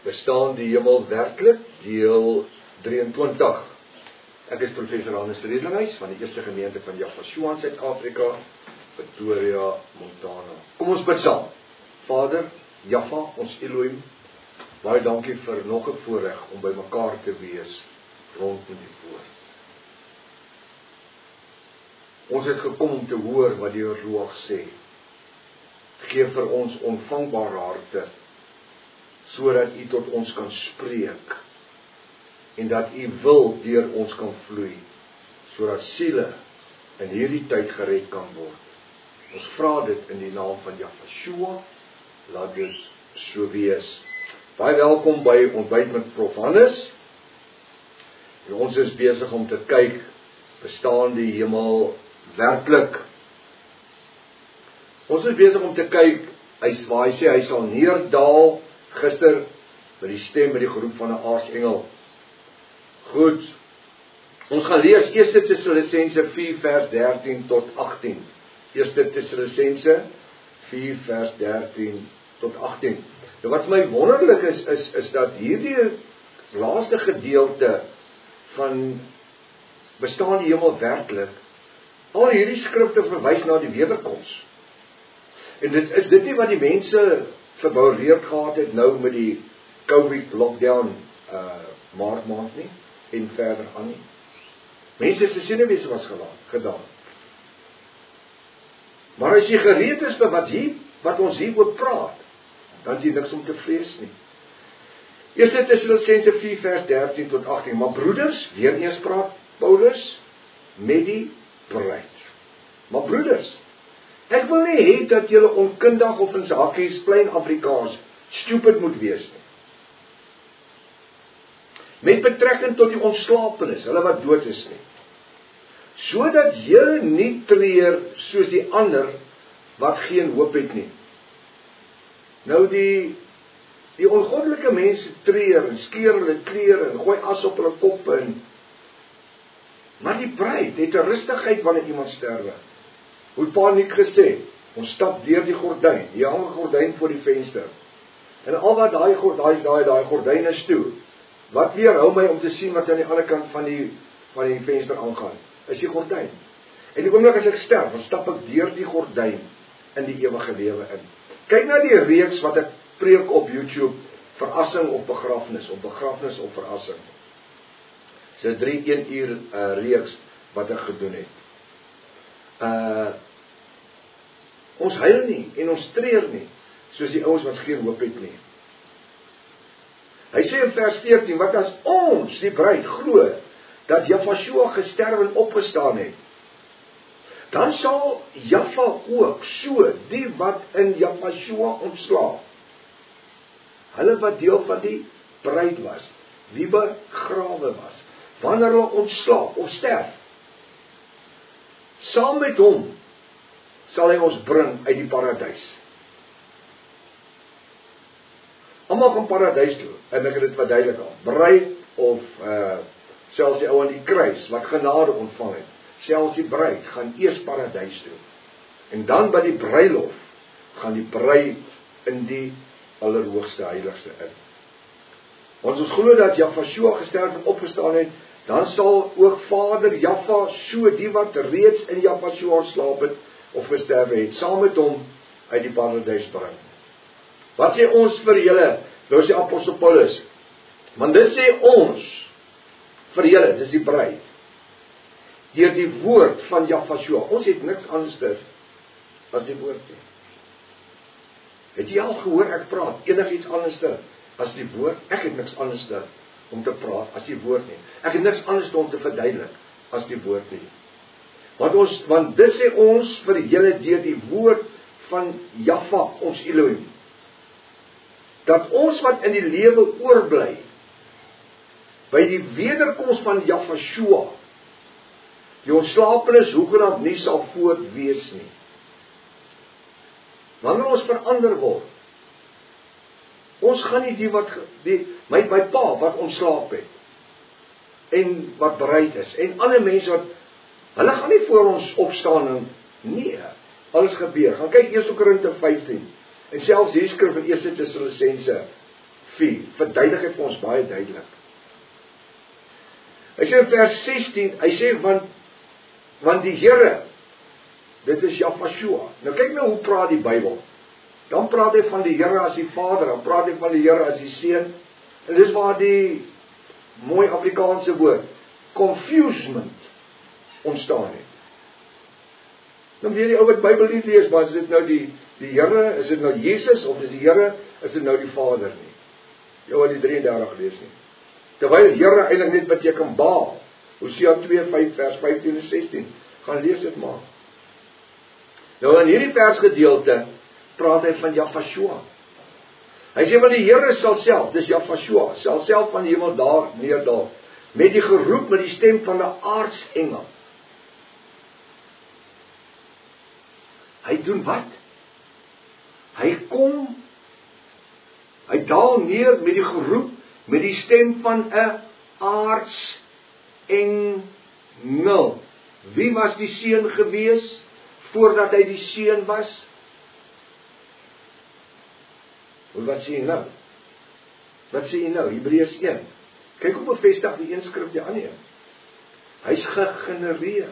Bestaan die hemel werklik? Deel 23. Ek is professor Hannes Redlinghuis van die Eerste Gemeente van Jaffa in Suid-Afrika, Pretoria, Montana. Kom ons bid saam. Vader, Jaffa, ons Elohim, baie dankie vir nog 'n voorreg om by mekaar te wees rondom die woord. Ons het gekom om te hoor wat die Ruach sê. Geef vir ons ontvangbare harte, sodat U tot ons kan spreek, en dat U wil deur ons kan vloei, sodat siele in hierdie tyd gered kan word. Ons vra dit in die naam van Jahshua, laat dit so wees. Baie welkom by Ontbyt met Prof. Hannes. En ons is besig om te kyk, bestaan die hemel werklik? Ons is besig om te kyk, hy sê hy sal neerdal, gister by die stem by die geroep van 'n aartsengel. Goed, ons gaan lees 1 Tessalonisense 4 vers 13 tot 18. 1 Tessalonisense 4 vers 13 tot 18. Nou wat my wonderlik is dat hierdie laaste gedeelte van bestaan die hemel werklik, al hierdie skrifte verwys na die wederkoms. En is dit nie wat die mense verboureerd gehad het nou met die COVID lockdown maart maand nie, en verder aan nie. Mense se senuwees was gedaan. Maar as jy gereed is vir wat ons hier oor praat, dan het jy niks om te vrees nie. 1 Tessalonisense 4 vers 13 tot 18, maar broeders, weer eens praat Paulus, met die bruid. Maar broeders, ek wil nie hê dat julle onkundig of in sakies klein Afrikaans stupid moet wees nie. Met betrekking tot die ontslapenis, hulle wat dood is nie. Sodat julle nie treur soos die ander wat geen hoop het nie. Nou die ongoddelike mense treur en skeer hulle klere en gooi as op hulle koppe en maar die bruid het 'n rustigheid wanneer iemand sterwe. Hoe paniek gesê, ons stap deur die gordyn, die hang 'n gordyn voor die venster. En al wat daai gordyn is toe, wat weerhou my om te sien wat aan die ander kant van die venster aangaan, is die gordyn. En die oomblik as ek sterf, dan stap ek deur die gordyn in die ewige lewe in. Kyk na die reeks wat ek preek op YouTube, verrassing of begrafnis, of verrassing. So 3 uur reeks wat ek gedoen het. Ons huil nie en ons treur nie, soos die ouens wat geen hoop het nie. Hy sê in vers 14, wat as ons, die bruid, glo, dat Jahshua gesterf en opgestaan het, dan sal Jaffa ook so, die wat in Jahshua ontslaap, hulle wat deel van die bruid was, wie begrawe was, wanneer hulle ontslaap of sterf, saam met hom sal hy ons bring uit die paradys. Almal gaan paradys toe, en ek het dit verduidelik al. Bruid of selfs die ou aan die kruis wat genade ontvang het, selfs die bruid gaan eers paradys toe. En dan by die bruilof gaan die bruid in die allerhoogste heiligste in. Ons glo dat Jahshua gesterf en opgestaan het, dan sal ook Vader Jaffa so die wat reeds in Jahshua slaap het of gesterf het, saam met hom uit die paradys bring. Wat sê ons vir julle? Nou sê apostel Paulus, want dit sê ons vir julle, dis die bruid, deur die woord van Jahshua. Ons het niks anders as die woord nie. Het jy al gehoor ek praat enigiets anders as die woord? Ek het niks anders om te praat as die woord nie. Ek het niks anders om te verduidelik as die woord nie. Want dit sê ons vir julle deur die woord van Jaffa, ons Elohim, dat ons wat in die lewe oorbly, by die wederkoms van Jahshua, die ontslapenis hoegenaamd nie sal voort wees nie. Wanneer ons verander word, ons gaan nie my pa wat ontslaap het, en wat bereid is, en ander mense wat, hulle gaan nie voor ons opstaan en, nee, alles gebeur. Gaan kyk 1 Korinte 15, en selfs hier skrif in 1 Tessalonisense 4 verduidelik hy vir ons baie duidelik. Hy sê in vers 16, hy sê want die Here, dit is Jahweh. Nou kyk nou hoe praat die Bybel. Dan praat hy van die Here as die Vader, dan praat hy van die Here as die Seun. En dis waar die mooi Afrikaanse woord confusement ontstaan het. Dan weet die ou wat Bybel nie lees, maar is dit nou die Here, is dit nou Jesus of is die Here, is dit nou die Vader nie? Jy wat die 33 lees nie. Terwyl Here eintlik net beteken Baal. Hosea 2:5 vers 15 en 16. Gaan lees dit maar. Nou in hierdie versgedeelte praat hy van Jahweh. Hy sê want die Here sal self, dis Jahweh, sal self van die hemel daar neerdaal met die geroep, met die stem van 'n aartsengel. Hy doen wat? Hy daal neer met die geroep, met die stem van 'n aartsengel. Wie was die seun gewees voordat hy die seun was? Wat sê jy nou? Wat sê jy nou? Hebreërs 1. Kyk hoe bevestig die een skrif die ander een. Hy's gegenereer.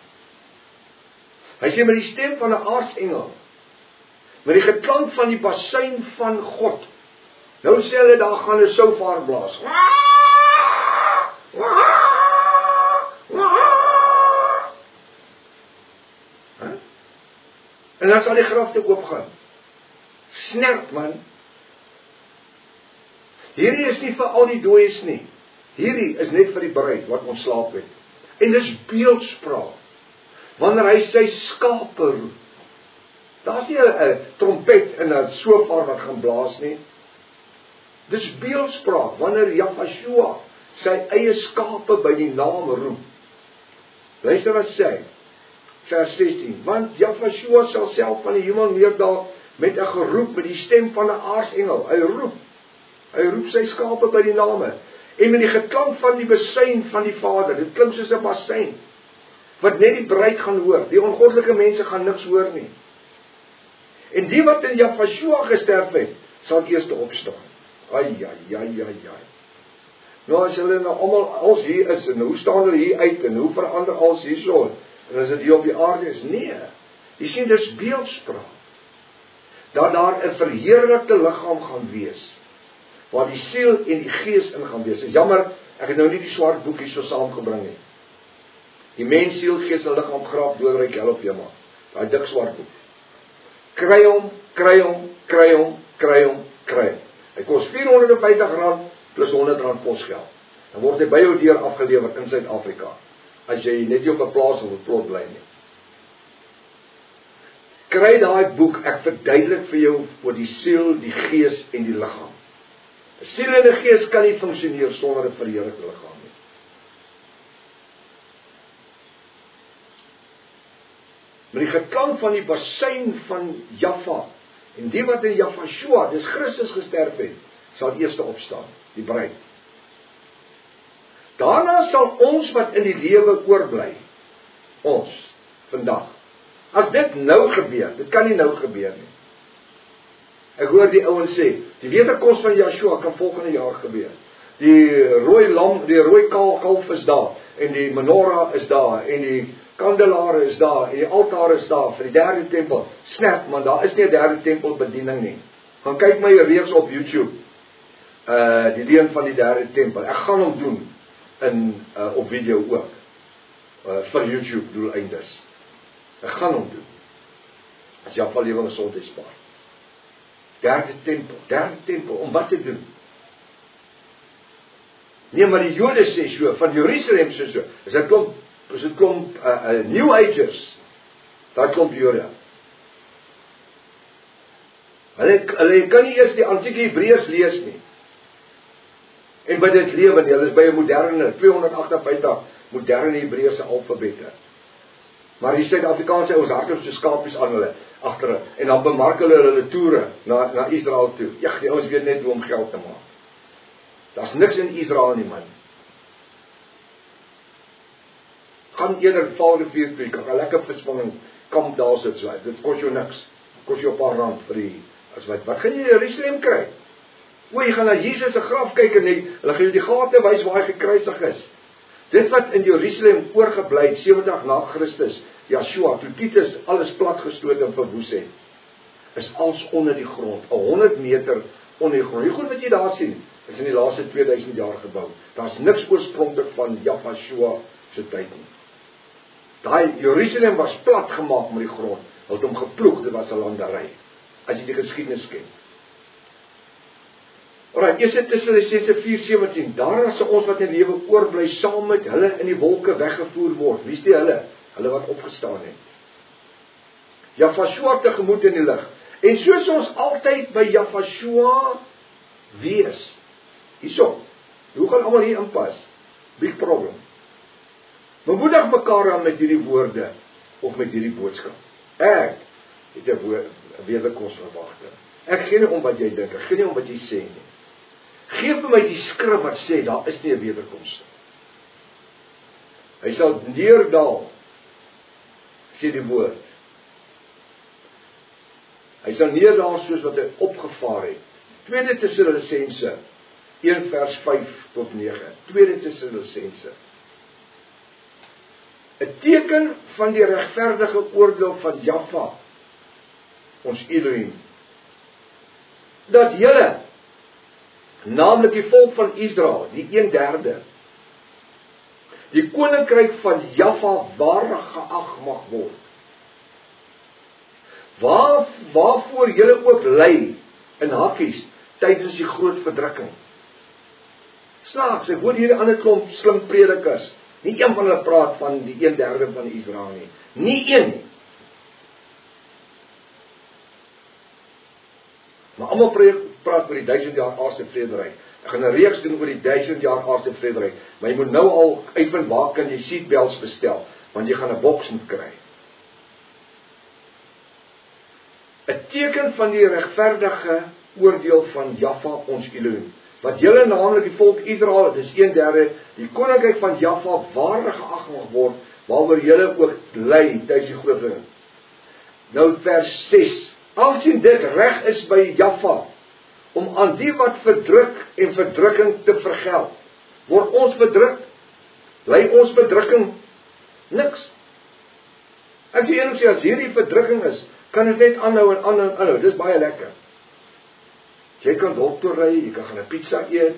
Hy sê met die stem van 'n aartsengel, met die geklank van die basuin van God. Nou sê hulle daar gaan 'n shofar blaas. En dan sal die grafte oopgaan. Snerp man. Hierdie is nie vir al die dooies nie. Hierdie is net vir die bruid wat ontslaap het. En dis beeldspraak. Wanneer hy sy skape roep. Daar's nie 'n trompet en 'n shofar wat gaan blaas nie. Dis beeldspraak wanneer Jahweh sy eie skape by die naam roep. Luister wat sê hy. Vers 16. Want Jahweh sal self van die hemel neerdaal met 'n geroep, met die stem van 'n aartsengel. Hy roep sy skape by die name. En met die geklank van die basuin van die Vader. Dit klink soos 'n basuin. Wat net die bruid gaan hoor. Die ongoddelike mense gaan niks hoor nie. En die wat in Jahweh gesterf het, sal eerste opstaan. Ai. Nou as hulle nou almal als hier is, en hoe staan hulle hier uit, en hoe verander als hierso, en as dit hier op die aarde is? Nee. Jy sien, dis beeldspraak. Dat daar 'n verheerlikte liggaam gaan wees, waar die siel en die gees in gaan wees. Is jammer, ek het nou nie die swart boekie so saamgebring nie. Die mens, siel, gees en liggaam graaf doodryk hel of jema. Daai dik swart boek. Kry hom. Hy kos R450 plus R100 posgeld. Dan word hy by jou deur afgelewer in Suid-Afrika. As jy net nie op 'n plaas of 'n plot bly nie. Kry daai boek, ek verduidelik vir jou oor die siel, die gees en die liggaam. 'n Siel en 'n gees kan nie funksioneer sonder 'n verheerlikte liggaam nie. Met die geklank van die basuin van Jahweh, en die wat in Jahweh, dis Christus gesterf het, sal eerste opstaan, die bruid. Daarna sal ons wat in die lewe oorbly, ons, vandag. As dit nou gebeur, dit kan nie nou gebeur nie. Ek hoor die ouens sê, die wederkoms van Yeshua kan volgende jaar gebeur. Die rooi lam, die rooi kalf is daar, en die menorah is daar, en die kandelare is daar, en die altaar is daar, vir die derde tempel. Snerp, man, daar is nie 'n derde tempel bediening nie. Gaan kyk my reeks op YouTube, die leuen van die derde tempel. Ek gaan hom doen, op video ook, vir YouTube doeleindes. Ek gaan hom doen, as jy afval lewing gesondheid spaar. Derde tempel, om wat te doen? Nee, maar die Jode sê so, van Jerusalem sê so, is dit klomp New Agers, daar klomp Jode. Hulle kan nie eers die antieke Hebreërs lees nie, en by dit lewe nie, hulle is by 'n moderne, 258 moderne Hebreëse alfabette. Maar die Suid-Afrikaanse ouens hardloop so skapies aan hulle, agter hulle, en dan bemark hulle toere na Israel toe. Ja, die ouens weet net hoe om geld te maak. Daar's niks in Israel nie, man. Gaan eerder Vaalrivier toe, kan 'n lekker visvanging kamp daar sit so. Dit kos jou niks. Kos jou 'n paar rand vir die, wat gaan jy in Jerusalem kry? O, jy gaan na Jesus se graf kyk en hulle gaan jou die gate wys waar hy gekruisig is. Dit wat in Jerusalem oorgebly het 70 na Christus, Joshua, toe Titus alles platgestoot en verwoes het, is als onder die grond, 100 meter onder die grond. Die goed wat jy daar sien, is in die laaste 2000 jaar gebou. Daar's niks oorspronklik van Joshua se tyd nie. Daai Jerusalem was plat gemaak met die grond. Hulle het hom geploeg, dit was 'n landery. As jy die geskiedenis ken. Alraai, 1 Tessalonisense 4:17. Daarna sal ons wat in lewe oorbly saam met hulle in die wolke weggevoer word. Wie is die hulle? Hulle wat opgestaan het. Joshua tegemoet in die lig. En soos ons altyd by Joshua wees. Hierso. Hoe gaan almal hier inpas? Big problem. Bemoedig mekaar aan met hierdie woorde of met hierdie boodskap. Ek het 'n wederkoms verwagting. Ek gee nie om wat jy dink, ek gee nie om wat jy sê nie. Geef vir my die skrif wat sê daar is nie 'n wederkoms nie. Hy sal neerdal, sê die woord. Hy sal neerdal soos wat hy opgevaar het. 2 Tessalonisense 1 vers 5 tot 9. 2 Tessalonisense. 'n teken van die regverdige oordeel van Jahwe, ons Elohim, dat julle, naamlik die volk van Israel, die 1/3, die koninkryk van Jahwe waardig geag mag word. Waarvoor julle ook ly in hakkies tydens die groot verdrukking. Snaaks, ek hoor hierdie ander klomp slim predikers. Nie een van hulle praat van die 1/3 van Israel nie. Nie een nie. Maar almal praat oor die 1000 jaar aardse vrederyk. Ek gaan 'n reeks doen oor die 1000 jaar aardse vrederyk. Maar jy moet nou al uitvind waar kan jy seatbelts bestel, want jy gaan 'n boks moet kry. 'n teken van die regverdige oordeel van Jahwe ons Elohim. Wat julle naamlik die volk Israel, dis 1/3, die koninkryk van Jahwe waardig geag mag word, waaroor julle ook ly tydens die groot ding. Nou vers 6. Aangesien dit reg is by Jahwe om aan die wat verdruk en verdrukking te vergeld. Word ons verdruk? Ly ons verdrukking niks. Ek sê eendag sê as hierdie verdrukking is, kan dit net aanhou en aanhou en aanhou. Dis baie lekker. Jy kan dokter ry, jy kan gaan 'n pizza eet.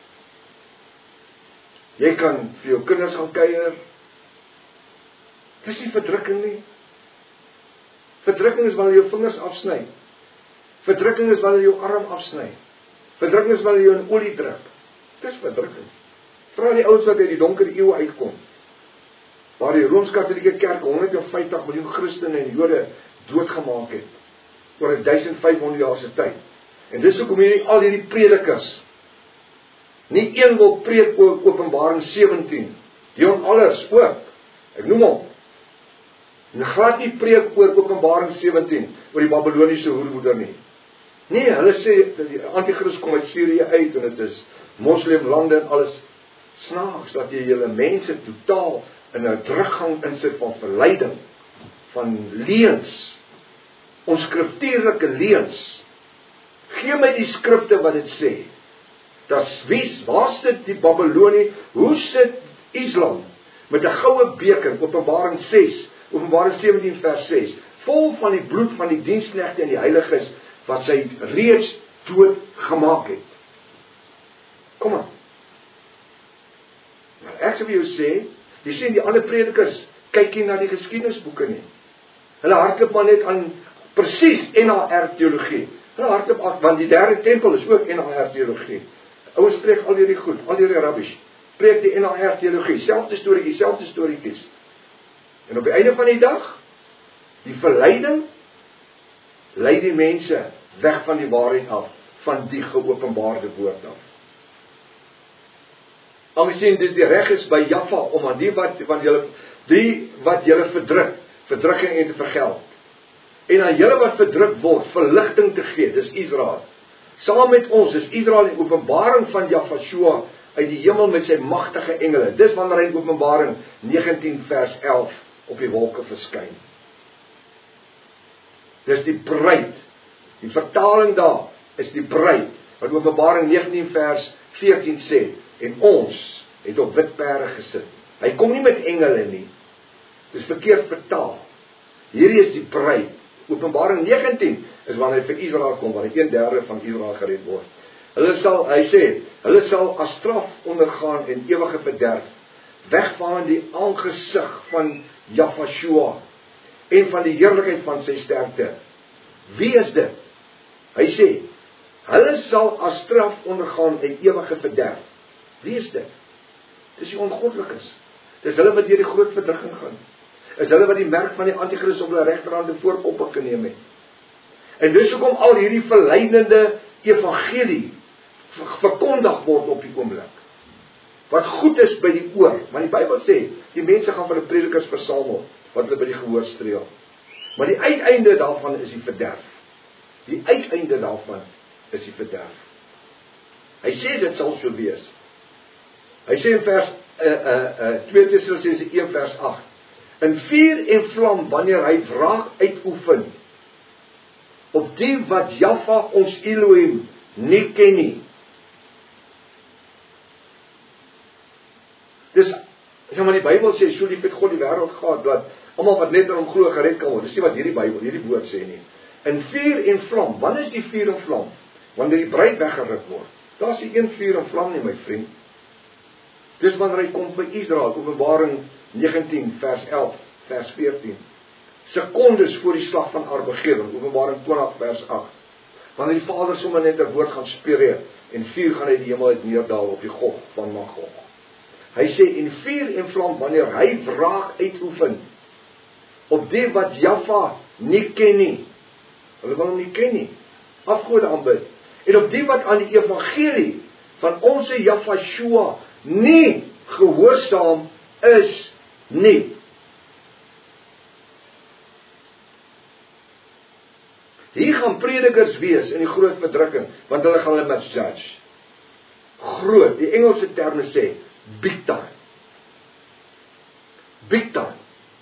Jy kan vir jou kinders gaan kuier. Dis nie verdrukking nie. Verdrukking is wanneer jy jou vingers afsny. Verdrukking is wanneer jy jou arm afsny. Verdrukking is wanneer jy jou in olie druk. Dis verdrukking. Vra die ouens wat uit die donker eeue uitkom. Waar die Rooms-Katolieke Kerk 150 miljoen Christene en Jode doodgemaak het oor 1500 jaar se tyd. En dis hoekom hierdie al hierdie predikers nie een wil preek oor Openbaring 17. Dion Allers ook. Ek noem hom. En glad nie preek oor Openbaring 17 oor die Babiloniese hoermoeder nie. Nee, hulle sê dat die anti-kris kom uit Syrië uit en dit is moslimlande en alles. Snaaks dat jy julle mense totaal in 'n teruggang insit van verleiding, van leuns, onskriftuurlike leuns. Gee my die skrifte wat dit sê. Waar sit die Babilonie? Hoe sit Islam? Met 'n goue beker, Openbaring 6, Openbaring 17 vers 6, vol van die bloed van die diensknegte en die heiliges, wat sy reeds dood gemaak het. Kom aan. Maar ek sê vir jou sê, jy sien die ander predikers, kyk nie na die geskiedenisboeke nie. Hulle hardloop maar net aan presies NAR teologie. Hulle hardloop af, want die derde tempel is ook NAR teologie. Ouers spreek al hierdie goed, al hierdie rubbish. Preek die NAR teologie, selfde storieetjies. En op die einde van die dag, die verleiding, lei die mense weg van die waarheid af, van die geopenbaarde woord af. Aangesien dit die reg is by Jahwe om aan die wat julle verdrukking en te vergeld. En aan julle wat verdruk word, verligting te gee, dis Israel. Saam met ons is Israel die openbaring van Jahwe uit die hemel met sy magtige engele. Dis wanneer hy in Openbaring 19 vers 11 op die wolke verskyn. Dis die bruid. Die vertaling daar is die bruid. Wat Openbaring 19 vers 14 sê, en ons het op wit perde gesit. Hy kom nie met engele nie. Dis verkeerd vertaal. Hierdie is die bruid. Openbaring 19 is wanneer hy vir Israel kom, wanneer 1/3 van Israel gered word. Hy sê, hulle sal as straf ondergaan en ewige verderf, wegvaar die aangesig van Jahvashua en van die heerlikheid van sy sterkte. Wie is dit? Hy sê, hulle sal as straf ondergaan en ewige verderf. Wie is dit? Dis die ongoddelikes. Dis hulle wat deur die groot verdrukking gaan. Is hulle wat die merk van die antichrist op hulle regterhand en voorkoppe geneem het. En dis hoekom al hierdie verleidende evangelie verkondig word op die oomblik. Wat goed is by die oor, maar die Bybel sê, die mense gaan vir die predikers versamel, wat hulle by die gehoor streel. Maar die uiteinde daarvan is die verderf. Die uiteinde daarvan is die verderf. Hy sê dit sal so wees. Hy sê in vers 2 Tessalonisense 1 vers 8, in vuur en vlam wanneer hy wraak uitoefen op die wat Jahwe ons Elohim nie ken nie. Dis, ja, maar die Bybel sê, so lief het God die wêreld gehad, dat almal wat net aan hom glo gered kan word. Dis nie wat hierdie woord sê nie. In vuur en vlam, wanneer is die vuur en vlam? Wanneer die bruid weggeruk word. Daar is die een vuur en vlam nie, my vriend. Dis wanneer hy kom vir Israel, Openbaring 19 vers 11, vers 14. Sekondes voor die slag van Armageddon, Openbaring 20 vers 8. Wanneer die Vader sommer net 'n woord gaan spreek en vuur gaan uit die hemel uit neerdal op die Gog van Magog. Hy sê, en vuur en vlam wanneer hy wraak uitoefen op die wat Jahwe nie ken nie. Hulle wil hom nie ken nie. Afgode aanbid. En op die wat aan die evangelie van ons Jahvashua nie gehoorsaam is nie. Hier gaan predikers wees in die groot verdrukking, want hulle gaan hulle misjudge. Groot, die Engelse terme sê, big time. Big time.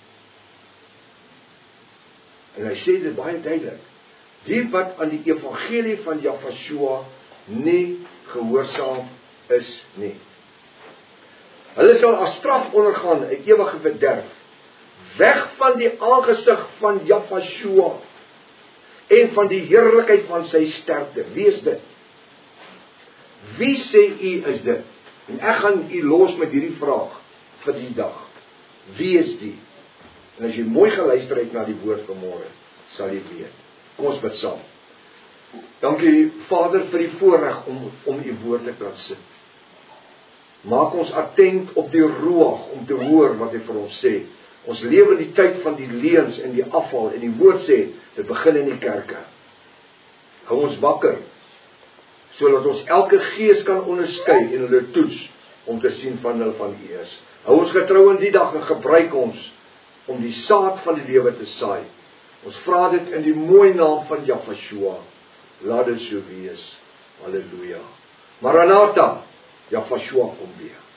En hy sê dit baie duidelik. Die wat aan die evangelie van Jahvashua nie gehoorsaam is nie. Hulle sal as straf ondergaan 'n ewige verderf, weg van die aangesig van Jahvashua en van die heerlikheid van sy sterkte. Wie is dit? Wie sê u is dit? En ek gaan u los met hierdie vraag vir die dag. Wie is die? En as jy mooi geluister het na die woord vanmôre, sal jy weet. Kom ons bid saam. Dankie Vader vir die voorreg om u woord te kan sit. Maak ons attent op die roeg om te hoor wat hy vir ons sê. Ons lewe in die tyd van die leuns en die afval en die woord sê, dit begin in die kerke. Hou ons wakker, sodat ons elke gees kan onderskei en hulle toets om te sien van hulle van U is. Hou ons getrou in die dag en gebruik ons om die saad van die lewe te saai. Ons vra dit in die mooi naam van Jahvashua. Laat dit so wees. Halleluja. Maranatha, Jahvashua kom weer.